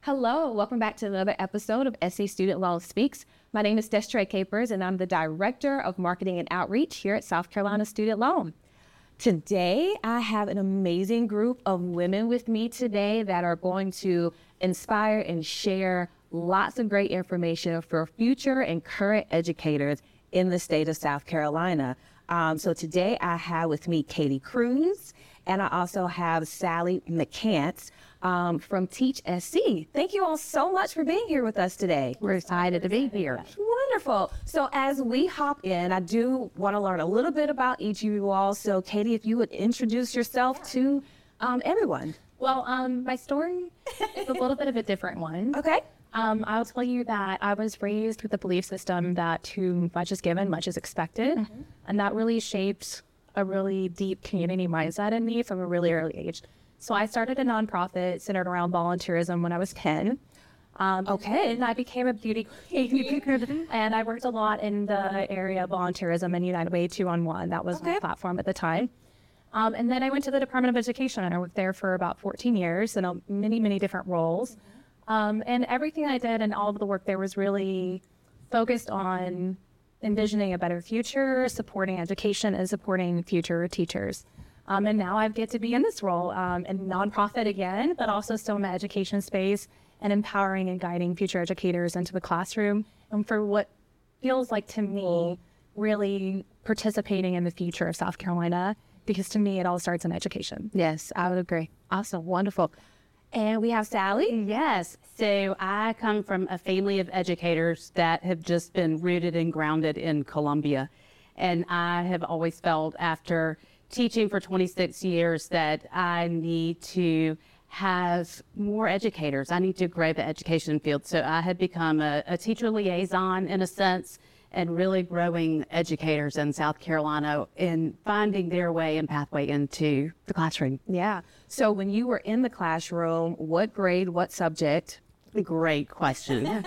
Hello, welcome back to another episode of SC Student Loan Speaks. My name is Destre Capers, and I'm the Director of Marketing and Outreach here at South Carolina Student Loan. Today, I have an amazing group of women with me today that are going to inspire and share lots of great information for future and current educators in the state of South Carolina. So today, I have with me Katie Cruz, and I also have Sally McCants from Teach SC. Thank you all so much for being here with us today. We're excited to be here. Wonderful. So as we hop in, I do want to learn a little bit about each of you all. So Katie, if you would introduce yourself to everyone. Well, my story is a little bit of a different one. Okay. I'll tell you that I was raised with the belief system that too much is given, much is expected. Mm-hmm. And that really shaped a really deep community mindset in me from a really early age. So I started a nonprofit centered around volunteerism when I was 10. And I became a beauty queen, and I worked a lot in the area of volunteerism and United Way 2-on-1. That was my platform at the time. And then I went to the Department of Education, and I worked there for about 14 years in many, many different roles. And everything I did and all of the work there was really focused on envisioning a better future, supporting education, and supporting future teachers. And now I get to be in this role in nonprofit again, but also still in the education space and empowering and guiding future educators into the classroom and for what feels like to me really participating in the future of South Carolina, because to me it all starts in education. Yes, I would agree. Awesome. Wonderful. And we have Sally. Yes. So I come from a family of educators that have just been rooted and grounded in Columbia. And I have always felt after teaching for 26 years that I need to have more educators. I need to grow the education field. So I have become a teacher liaison in a sense, and really growing educators in South Carolina and finding their way and pathway into the classroom. Yeah. So when you were in the classroom, what grade, what subject? Great question.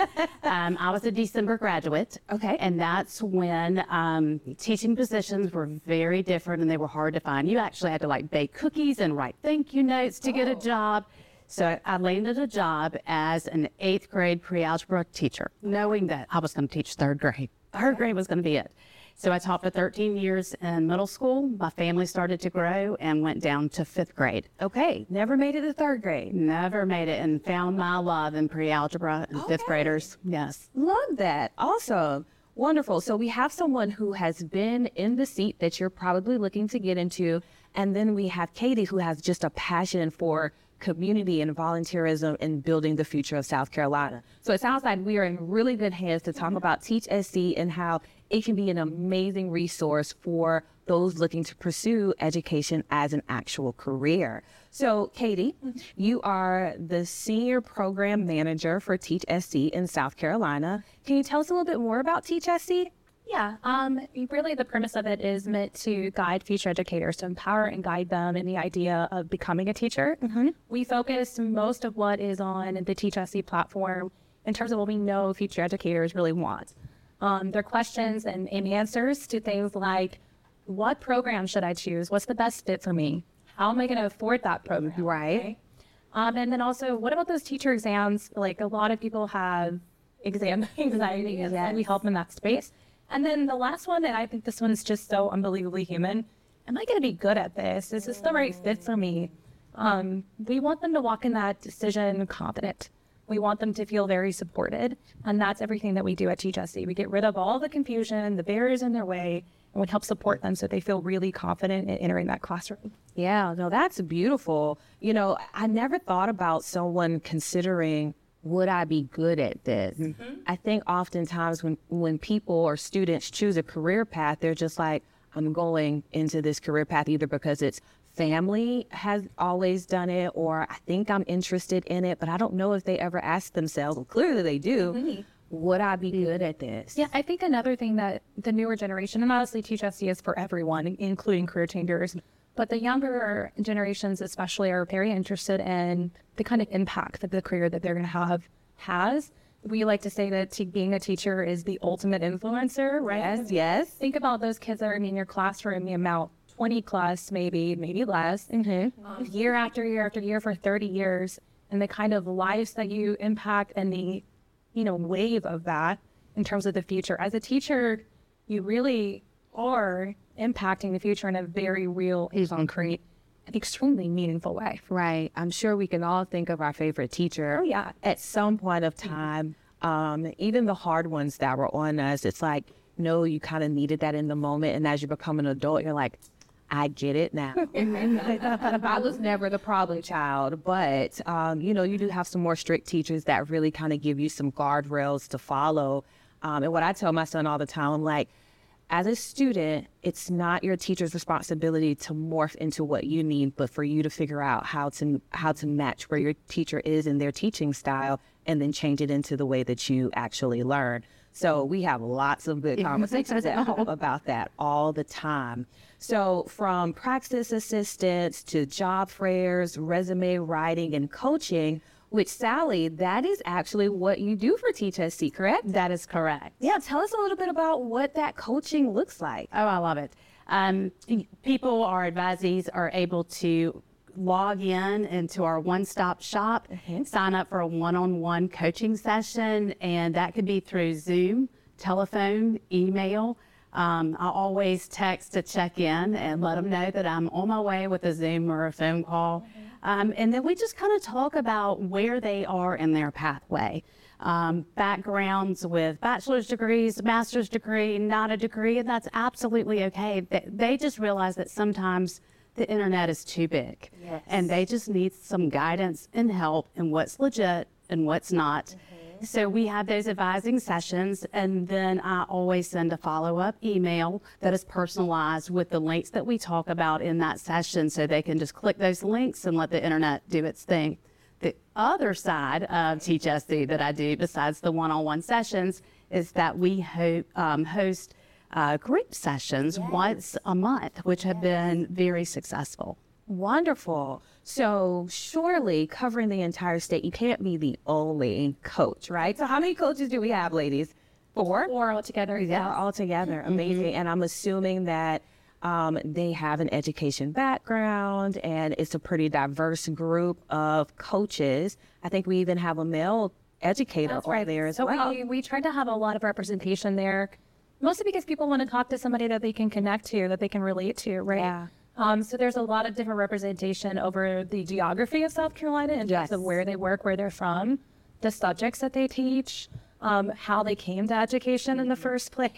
I was a December graduate. Okay. And that's when teaching positions were very different and they were hard to find. You actually had to bake cookies and write thank you notes to get a job. So I landed a job as an 8th grade pre-algebra teacher, knowing that I was going to teach 3rd grade. 3rd grade was going to be it. So I taught for 13 years in middle school. My family started to grow and went down to 5th grade. Okay. Never made it to 3rd grade. Never made it, and found my love in pre-algebra and 5th graders. Yes. Love that. Awesome. Wonderful. So we have someone who has been in the seat that you're probably looking to get into. And then we have Katie, who has just a passion for community and volunteerism and building the future of South Carolina. So it sounds like we are in really good hands to talk about Teach SC and how it can be an amazing resource for those looking to pursue education as an actual career. So Katie, you are the Senior Program Manager for Teach SC in South Carolina. Can you tell us a little bit more about Teach SC? Yeah, really the premise of it is meant to guide future educators, to empower and guide them in the idea of becoming a teacher. Mm-hmm. We focus most of what is on the Teach SC platform in terms of what we know future educators really want. Their questions and answers to things like, what program should I choose? What's the best fit for me? How am I going to afford that program? Right. And then also, what about those teacher exams? Like, a lot of people have exam anxiety, and we help in that space. And then the last one, and I think this one's just so unbelievably human. Am I going to be good at this? Is this the right fit for me? We want them to walk in that decision confident. We want them to feel very supported. And that's everything that we do at Teach SC. We get rid of all the confusion, the barriers in their way, and we help support them so they feel really confident in entering that classroom. Yeah, no, that's beautiful. You know, I never thought about someone considering, would I be good at this? Mm-hmm. I think oftentimes when people or students choose a career path, they're just like, I'm going into this career path either because it's family has always done it, or I think I'm interested in it, but I don't know if they ever ask themselves, well, clearly they do, mm-hmm. would I be good at this? Yeah, I think another thing that the newer generation, and honestly Teach SC is for everyone, including career changers, but the younger generations especially are very interested in the kind of impact that the career that they're going to have has. We like to say that being a teacher is the ultimate influencer, right? Yes, yes. Think about those kids that are in your classroom, the amount, 20 plus, maybe less, mm-hmm. Year after year after year for 30 years. and the kind of lives that you impact and the, wave of that in terms of the future. As a teacher, you really are impacting the future in a very real, concrete, and extremely meaningful way. Right. I'm sure we can all think of our favorite teacher. Oh, yeah. At some point of time, even the hard ones that were on us, it's like, no, you kind of needed that in the moment. And as you become an adult, you're like, I get it now. I was never the problem child, but, you do have some more strict teachers that really kind of give you some guardrails to follow. And what I tell my son all the time, I'm like, as a student, it's not your teacher's responsibility to morph into what you need, but for you to figure out how to match where your teacher is in their teaching style and then change it into the way that you actually learn. So we have lots of good conversations at home about that all the time. So from praxis assistants to job fairs, resume writing, and coaching, which, Sally, that is actually what you do for Teach SC, correct? That is correct. Yeah, tell us a little bit about what that coaching looks like. Oh, I love it. People, our advisees, are able to log into our one-stop shop, sign up for a one-on-one coaching session, and that could be through Zoom, telephone, email. I always text to check in and let them know that I'm on my way with a Zoom or a phone call. And then we just kind of talk about where they are in their pathway. Backgrounds with bachelor's degrees, master's degree, not a degree, and that's absolutely okay. They just realize that sometimes the internet is too big. Yes. And they just need some guidance and help in what's legit and what's not. So we have those advising sessions, and then I always send a follow-up email that is personalized with the links that we talk about in that session, so they can just click those links and let the internet do its thing. The other side of Teach SC that I do, besides the one-on-one sessions, is that we host group sessions once a month, which have been very successful. Wonderful. So surely covering the entire state, you can't be the only coach, right? So how many coaches do we have, ladies? Four? Four altogether. Yeah, altogether. Amazing. And I'm assuming that they have an education background, and it's a pretty diverse group of coaches. I think we even have a male educator over there as well. So we tried to have a lot of representation there, mostly because people want to talk to somebody that they can connect to, that they can relate to, right? Yeah. So there's a lot of different representation over the geography of South Carolina in terms of where they work, where they're from, the subjects that they teach, how they came to education in the first place,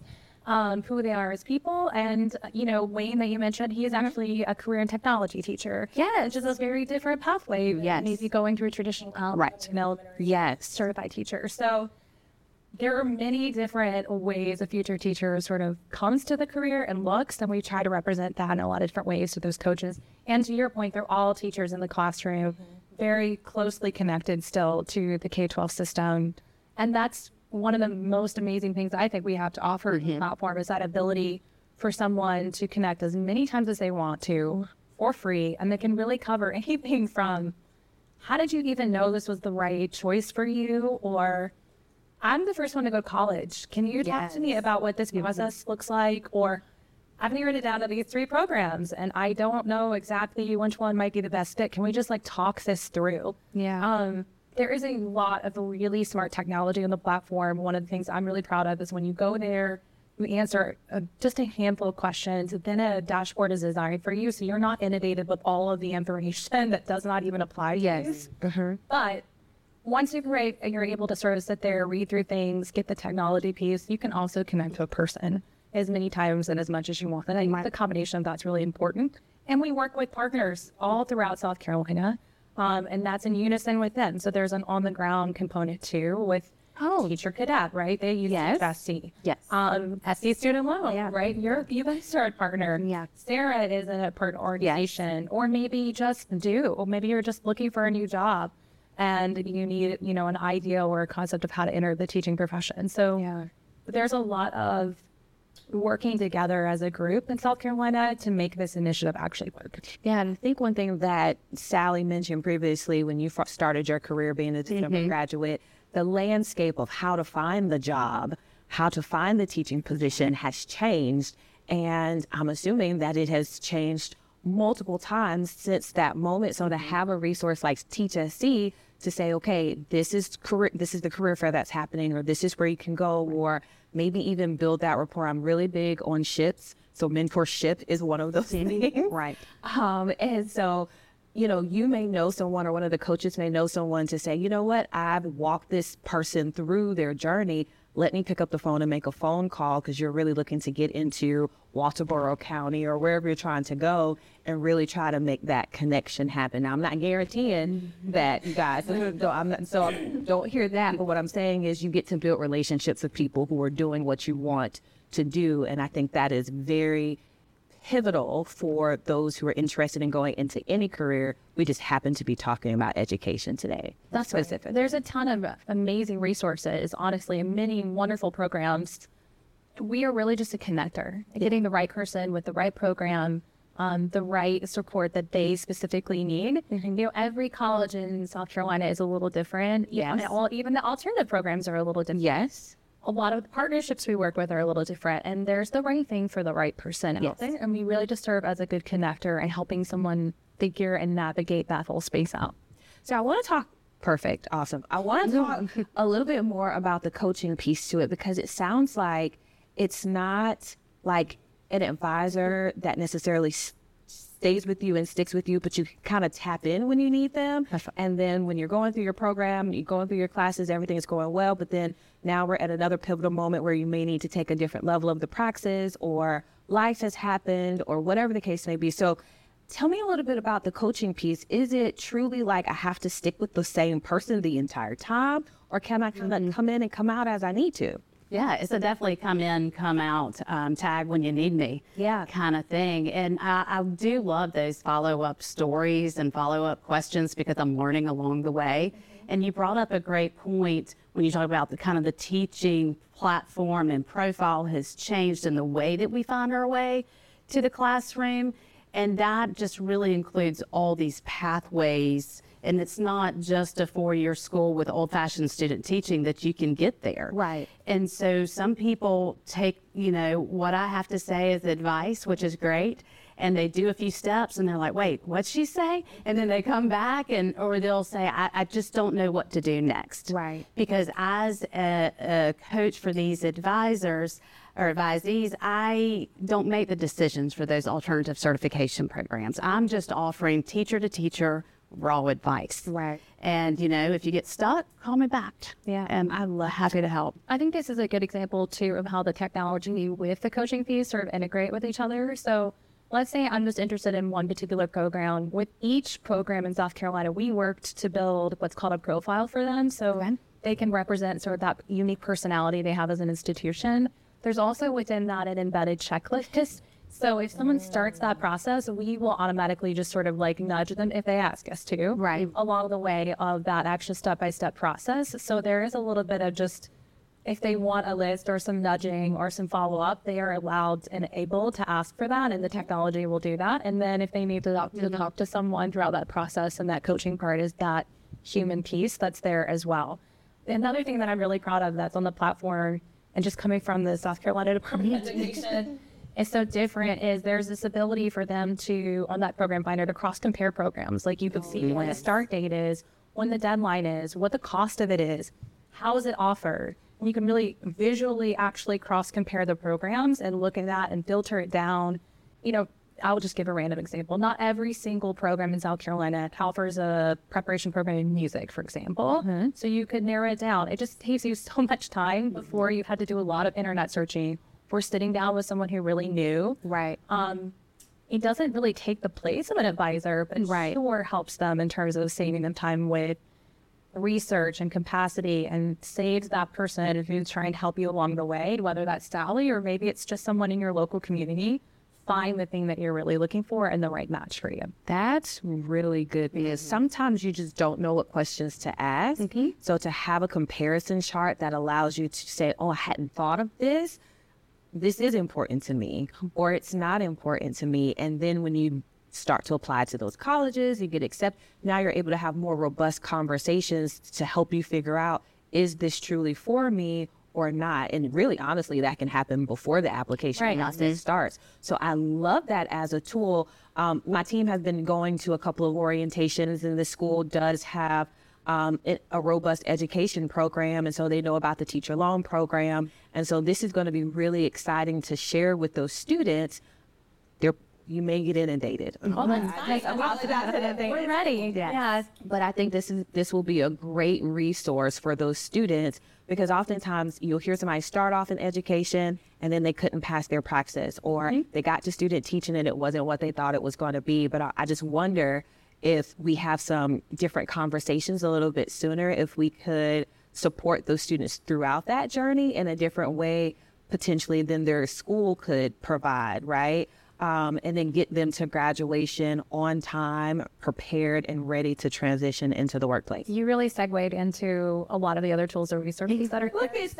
who they are as people. And, Wayne that you mentioned, he is actually a career and technology teacher. Yes. Which is a very different pathway. Yes. Maybe going through traditional college and elementary certified teacher. So there are many different ways a future teacher sort of comes to the career and looks, and we try to represent that in a lot of different ways to those coaches. And to your point, they're all teachers in the classroom, very closely connected still to the K-12 system. And that's one of the most amazing things I think we have to offer the platform, is that ability for someone to connect as many times as they want to for free. And they can really cover anything from, how did you even know this was the right choice for you? Or, I'm the first one to go to college. Can you talk to me about what this process looks like? Or, I've narrowed it down to these 3 programs, and I don't know exactly which one might be the best fit. Can we just talk this through? Yeah. There is a lot of really smart technology on the platform. One of the things I'm really proud of is when you go there, you answer just a handful of questions, then a dashboard is designed for you, so you're not inundated with all of the information that does not even apply to you. But once you're able to sort of sit there, read through things, get the technology piece, you can also connect to a person as many times and as much as you want. And I think the combination of that's really important. And we work with partners all throughout South Carolina, and that's in unison with them. So there's an on-the-ground component too with Teacher Cadet, right? They use SC. Yes. SC Student Loan, right? You've been a start partner. Yeah. Sarah is in a partner organization, or maybe or maybe you're just looking for a new job and you need, an idea or a concept of how to enter the teaching profession. So there's a lot of working together as a group in South Carolina to make this initiative actually work. Yeah, and I think one thing that Sally mentioned previously when you started your career being a diploma graduate, the landscape of how to find the job, how to find the teaching position has changed. And I'm assuming that it has changed multiple times since that moment. So to have a resource like Teach SC to say, okay, this is the career fair that's happening, or this is where you can go, or maybe even build that rapport. I'm really big on ships. So mentorship is one of those things. Right. And so, you know, you may know someone, or one of the coaches may know someone to say, you know what, I've walked this person through their journey. Let me pick up the phone and make a phone call, because you're really looking to get into Walterboro County or wherever you're trying to go, and really try to make that connection happen. Now, I'm not guaranteeing that, you guys, don't hear that. But what I'm saying is you get to build relationships with people who are doing what you want to do. And I think that is very pivotal for those who are interested in going into any career. We just happen to be talking about education today. That's specific. There's a ton of amazing resources, honestly, and many wonderful programs. We are really just a connector, getting the right person with the right program, the right support that they specifically need. You know, every college in South Carolina is a little different. Yes. Even the alternative programs are a little different. Yes. A lot of the partnerships we work with are a little different, and there's the right thing for the right person out there. And we really just serve as a good connector and helping someone figure and navigate that whole space out. So I want to talk, perfect, awesome. I want to talk a little bit more about the coaching piece to it, because it sounds like it's not like an advisor that necessarily stays with you and sticks with you, but you kind of tap in when you need them. And then when you're going through your program, you're going through your classes, everything is going well, but then now we're at another pivotal moment where you may need to take a different level of the praxis, or life has happened, or whatever the case may be. So tell me a little bit about the coaching piece. Is it truly like I have to stick with the same person the entire time, or can I come in and come out as I need to? Yeah, it's a definitely come in, come out, tag when you need me kind of thing. And I do love those follow-up stories and follow-up questions, because I'm learning along the way. And you brought up a great point when you talk about the kind of the teaching platform and profile has changed in the way that we find our way to the classroom. And that just really includes all these pathways. And it's not just a 4-year school with old-fashioned student teaching that you can get there. Right. And so some people take, you know, what I have to say as advice, which is great, and they do a few steps and they're like, wait, what'd she say? And then they come back or they'll say, I just don't know what to do next. Right. Because as a coach for these advisors or advisees, I don't make the decisions for those alternative certification programs. I'm just offering teacher to teacher raw advice. Right. And, you know, if you get stuck, call me back. Yeah. And I'm happy to help. I think this is a good example, too, of how the technology with the coaching piece sort of integrate with each other. So let's say I'm just interested in one particular program. With each program in South Carolina, we worked to build what's called a profile for them. So they can represent sort of that unique personality they have as an institution. There's also within that an embedded checklist. So if someone starts that process, we will automatically just sort of like nudge them if they ask us to, Right. along the way of that actual step-by-step process. So there is a little bit of just, if they want a list or some nudging or some follow-up, they are allowed and able to ask for that, and the technology will do that. And then if they need to talk to someone throughout that process, and that coaching part is that human piece that's there as well. Another thing that I'm really proud of that's on the platform, and just coming from the South Carolina Department of Education, is so different, is there's this ability for them to, on that program finder, to cross-compare programs. Like you can see when the start date is, when the deadline is, what the cost of it is, how is it offered. And you can really visually actually cross-compare the programs and look at that and filter it down. You know, I'll just give a random example. Not every single program in South Carolina offers a preparation program in music, for example. So you could narrow it down. It just saves you so much time before you've had to do a lot of internet searching. We're sitting down with someone who really knew. Right. It doesn't really take the place of an advisor, but it sure helps them in terms of saving them time with research and capacity, and saves that person who's trying to help you along the way, whether that's Sally or maybe it's just someone in your local community. Find the thing that you're really looking for and the right match for you. That's really good, because sometimes you just don't know what questions to ask. So to have a comparison chart that allows you to say, oh, I hadn't thought of this. This is important to me, or it's not important to me. And then when you start to apply to those colleges, you get accepted. Now you're able to have more robust conversations to help you figure out, is this truly for me? or not. And really, honestly, that can happen before the application process starts. So I love that as a tool. My team has been going to a couple of orientations, and the school does have a robust education program, and so they know about the teacher loan program. And so this is going to be really exciting to share with those students. You may get inundated. Oh, that's nice. We're ready. Yes. But I think this will be a great resource for those students, because oftentimes you'll hear somebody start off in education and then they couldn't pass their praxis, or they got to student teaching and it wasn't what they thought it was going to be. But I just wonder if we have some different conversations a little bit sooner, if we could support those students throughout that journey in a different way, potentially, than their school could provide, right? And then get them to graduation on time, prepared and ready to transition into the workplace. You really segued into a lot of the other tools or resources that are. Look at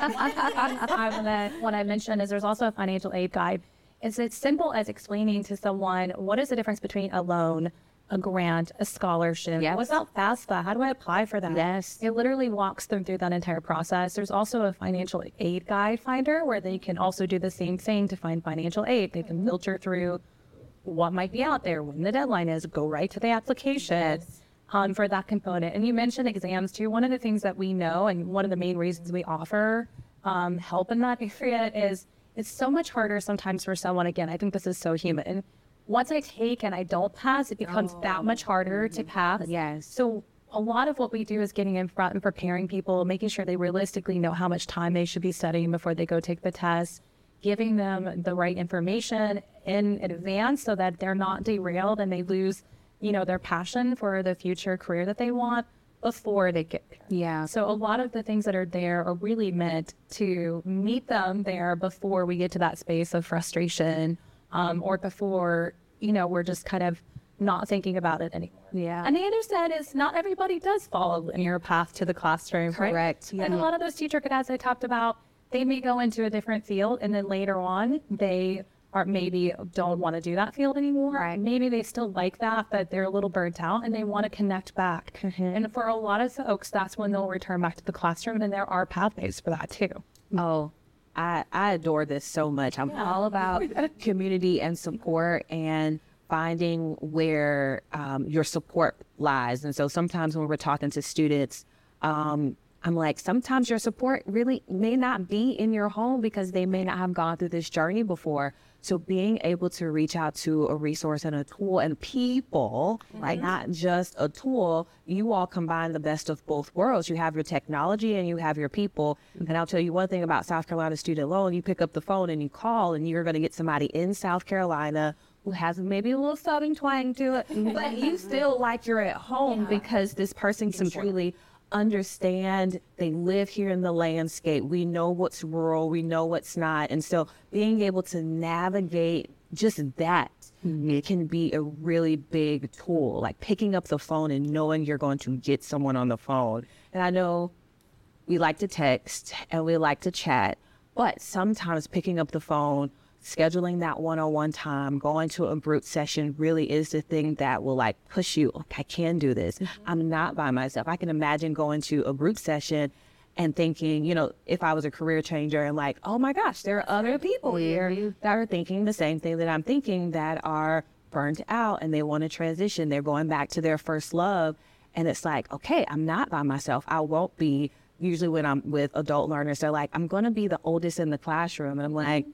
that. What I mentioned is there's also a financial aid guide. It's as simple as explaining to someone what is the difference between a loan, a grant, a scholarship. Yes. What's out FAFSA? How do I apply for that? Yes. It literally walks them through that entire process. There's also a financial aid guide finder where they can also do the same thing to find financial aid. They can filter through what might be out there, when the deadline is, go right to the application for that component. And you mentioned exams too. One of the things that we know, and one of the main reasons we offer help in that area, is it's so much harder sometimes for someone. Again, I think this is so human. Once I take and I don't pass, it becomes that much harder to pass. Yes. So a lot of what we do is getting in front and preparing people, making sure they realistically know how much time they should be studying before they go take the test, giving them the right information in advance so that they're not derailed and they lose, their passion for the future career that they want before they get there. Yeah. So a lot of the things that are there are really meant to meet them there before we get to that space of frustration, or before, we're just kind of not thinking about it anymore. Yeah. And the other side is not everybody does follow a linear path to the classroom, right? Correct. Yeah. And a lot of those teacher cadets I talked about, they may go into a different field and then later on they maybe don't want to do that field anymore. Right. Maybe they still like that, but they're a little burnt out and they want to connect back. And for a lot of folks, that's when they'll return back to the classroom, and there are pathways for that too. Oh, I adore this so much. I'm all about community and support and finding where your support lies. And so sometimes when we're talking to students, I'm like, sometimes your support really may not be in your home because they may not have gone through this journey before. So being able to reach out to a resource and a tool and people, right? Not just a tool, you all combine the best of both worlds. You have your technology and you have your people. And I'll tell you one thing about South Carolina Student Loan, you pick up the phone and you call and you're going to get somebody in South Carolina who has maybe a little southern twang to it, but you still like you're at home because this person can truly understand. They live here in the landscape. We know what's rural, we know what's not. And so being able to navigate just that, it can be a really big tool, like picking up the phone and knowing you're going to get someone on the phone. And I know we like to text and we like to chat, but sometimes picking up the phone, scheduling that one-on-one time, going to a group session really is the thing that will like push you. I can do this. I'm not by myself. I can imagine going to a group session and thinking, if I was a career changer and like, oh my gosh, there are other people here that are thinking the same thing that I'm thinking, that are burnt out and they want to transition. They're going back to their first love. And it's like, okay, I'm not by myself. I won't be. Usually when I'm with adult learners, they're like, I'm going to be the oldest in the classroom. And I'm like,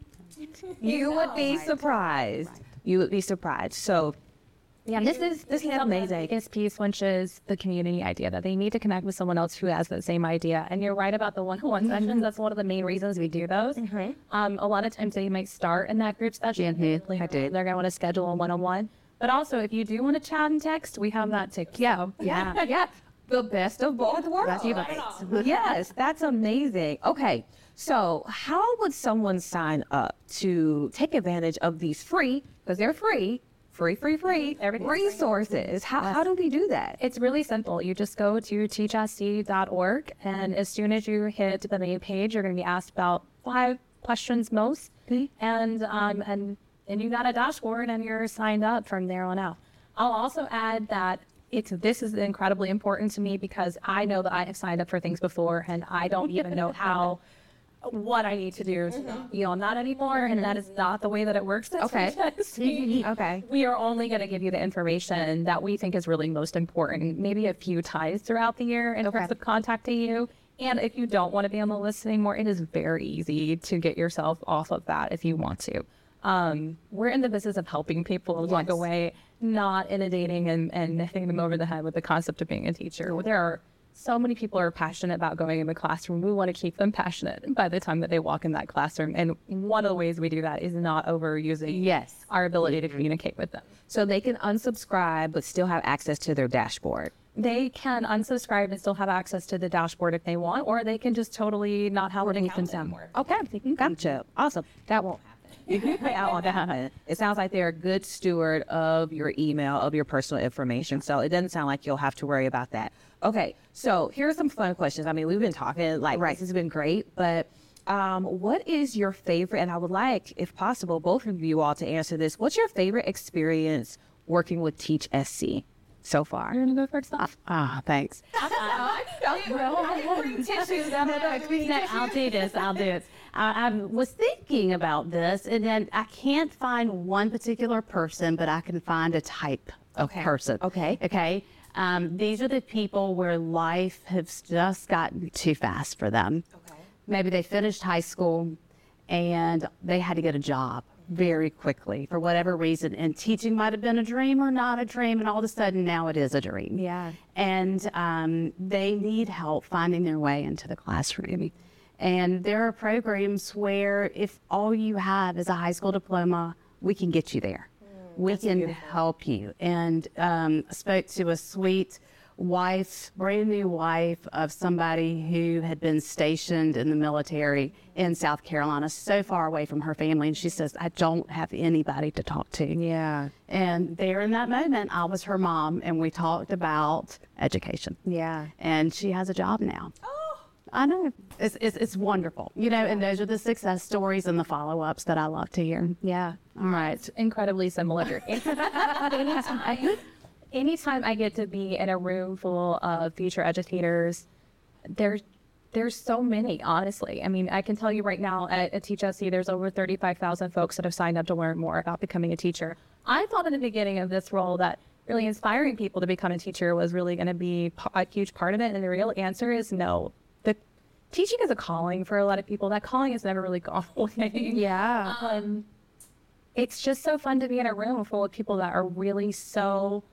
you would be surprised. You would be surprised. So this is amazing. Biggest piece, which is the community idea, that they need to connect with someone else who has the same idea. And you're right about the one-on-one sessions. That's one of the main reasons we do those. A lot of times they might start in that group session. They're going to want to schedule a one-on-one. But also, if you do want to chat and text, we have that too. Yeah. The best of both worlds. Yes, that's amazing. Okay, so how would someone sign up to take advantage of these free, because they're free resources? How do we do that? It's really simple. You just go to teachsc.org, and as soon as you hit the main page, you're going to be asked about 5 questions most, and you got a dashboard, and you're signed up from there on out. I'll also add that this is incredibly important to me because I know that I have signed up for things before and I don't even know how what I need to do to not anymore. And that is not the way that it works. Okay. Okay. We are only going to give you the information that we think is really most important, maybe a few times throughout the year in terms of contacting you. And if you don't want to be on the list anymore, it is very easy to get yourself off of that if you want to. We're in the business of helping people walk away, not inundating and hitting them over the head with the concept of being a teacher. There are so many people who are passionate about going in the classroom. We want to keep them passionate by the time that they walk in that classroom. And one of the ways we do that is not overusing our ability to communicate with them. So they can unsubscribe but still have access to their dashboard. They can unsubscribe and still have access to the dashboard if they want, or they can just totally not have anything anymore. Okay, gotcha. Awesome. That won't happen. It sounds like they're a good steward of your email, of your personal information. So it doesn't sound like you'll have to worry about that. Okay, so here's some fun questions. I mean, we've been talking, this has been great, but what is your favorite, and I would like, if possible, both of you all to answer this. What's your favorite experience working with Teach SC so far? You're going to go first off? Thanks. I'll do this. I was thinking about this, and then I can't find one particular person, but I can find a type of person. Okay. These are the people where life has just gotten too fast for them. Maybe they finished high school and they had to get a job very quickly for whatever reason, and teaching might have been a dream or not a dream, and all of a sudden now it is a dream. And they need help finding their way into the classroom. And there are programs where if all you have is a high school diploma, we can get you there. We can help you. And I spoke to a sweet wife, brand new wife of somebody who had been stationed in the military in South Carolina, so far away from her family. And she says, I don't have anybody to talk to. And there in that moment, I was her mom, and we talked about education. And she has a job now. I know. It's wonderful. And those are the success stories and the follow-ups that I love to hear. All right. It's incredibly similar. Anytime I get to be in a room full of future educators, there's so many, honestly. I mean, I can tell you right now at Teach SC, there's over 35,000 folks that have signed up to learn more about becoming a teacher. I thought in the beginning of this role that really inspiring people to become a teacher was really going to be a huge part of it. And the real answer is no. The teaching is a calling for a lot of people. That calling has never really gone away. It's just so fun to be in a room full of people that are really so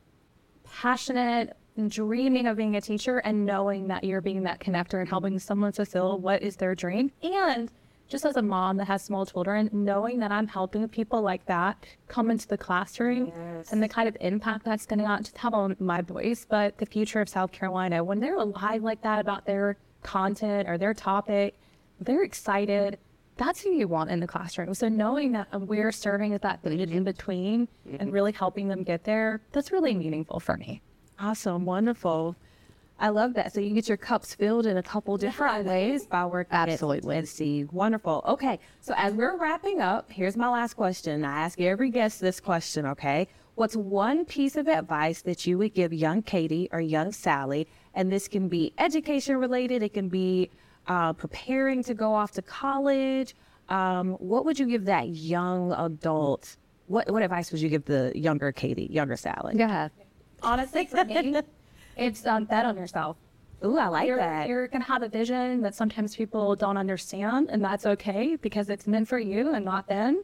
passionate and dreaming of being a teacher, and knowing that you're being that connector and helping someone fulfill what is their dream. And just as a mom that has small children, knowing that I'm helping people like that come into the classroom and the kind of impact that's going to not just have on my voice, but the future of South Carolina. When they're alive like that about their content or their topic, they're excited. That's who you want in the classroom. So knowing that we're serving as that in between and really helping them get there, that's really meaningful for me. Awesome. Wonderful. I love that. So you can get your cups filled in a couple different ways by working at SC. Wonderful. Okay. So as we're wrapping up, here's my last question. I ask every guest this question, okay? What's one piece of advice that you would give young Katie or young Sally? And this can be education related. It can be preparing to go off to college. What would you give that young adult? What advice would you give the younger Katie, younger Sally? Honestly, for me, it's bet on yourself. Ooh, I like that. You're going to have a vision that sometimes people don't understand, and that's okay because it's meant for you and not them.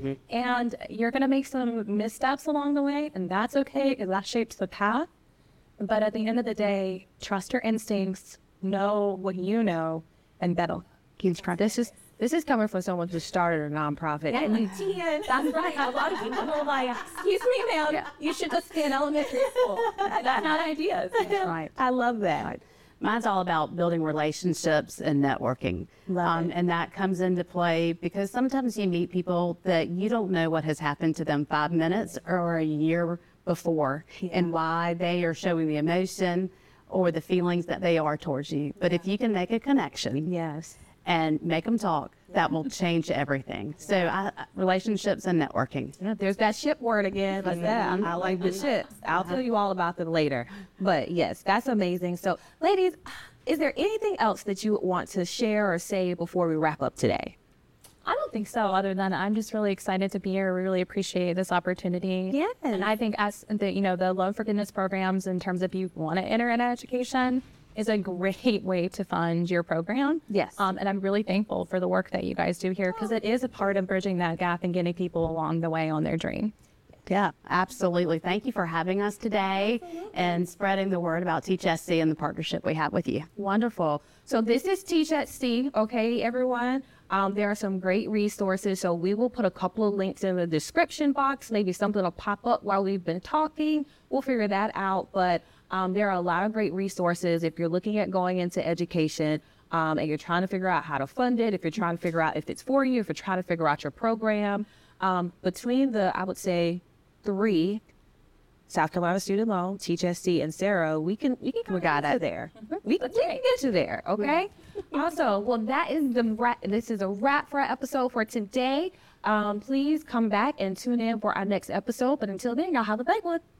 And you're going to make some missteps along the way, and that's okay because that shapes the path. But at the end of the day, trust your instincts, know what you know, and bet on it. This is coming from someone who started a nonprofit. That's right. A lot of people are like, excuse me, ma'am, you should just be in elementary school. That's not ideas. Right. I love that. Mine's all about building relationships and networking. And that comes into play because sometimes you meet people that you don't know what has happened to them 5 minutes or a year before and why they are showing the emotion or the feelings that they are towards you. But if you can make a connection and make them talk, that will change everything. So relationships and networking. There's that ship word again. I like the ships. I'll tell you all about them later. But yes, that's amazing. So ladies, is there anything else that you want to share or say before we wrap up today? I don't think so, other than I'm just really excited to be here. We really appreciate this opportunity. Yes. And I think as the loan forgiveness programs, in terms of you want to enter into education, is a great way to fund your program. Yes. And I'm really thankful for the work that you guys do here, because it is a part of bridging that gap and getting people along the way on their dream. Yeah, absolutely. Thank you for having us today and spreading the word about Teach SC and the partnership we have with you. Wonderful. So this is Teach at Sea, okay, everyone? There are some great resources. So we will put a couple of links in the description box. Maybe something will pop up while we've been talking. We'll figure that out. But there are a lot of great resources if you're looking at going into education and you're trying to figure out how to fund it, if you're trying to figure out if it's for you, if you're trying to figure out your program. Between the, I would say, 3, South Carolina Student Loan, Teach SC, and Sarah, we can get to there. We can get to there, okay? Also, well, this is a wrap for our episode for today. Please come back and tune in for our next episode. But until then, y'all have a big one.